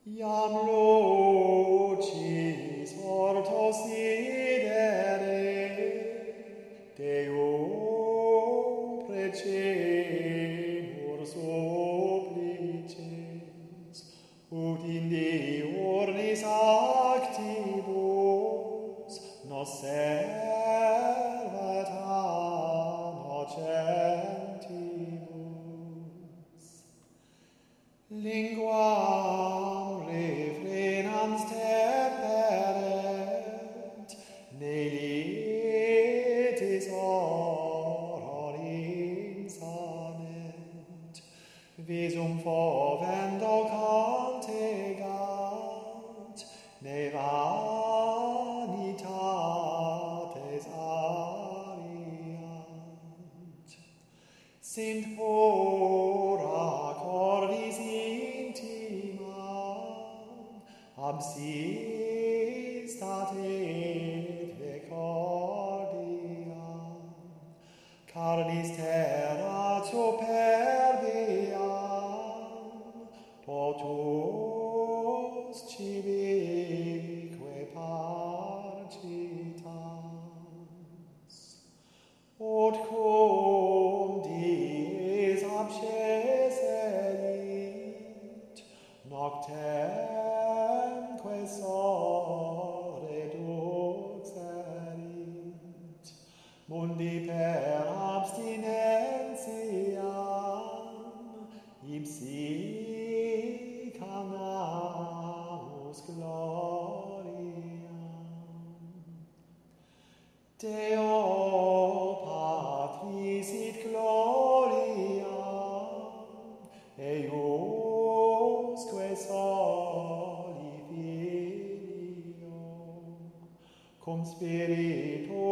Iam locis hortus idere, Deum precemur supplices, ut in diurnis actibus nos servat a nocentibus. Linguam refrenans teperet, ne litis oron insanent, visum fovendo cantegant, ne vanitates ariant. Sint ora cordis intima, absistat et vecordia, carnis terra superbiam, totus cibique parcitas. Ut cum dies absceserit, noctemque sore duxerit, mundi per abstinentiam, ipsi canamus gloriam. Deo Patris et gloria, eiusque soli Filio, cum Spiritu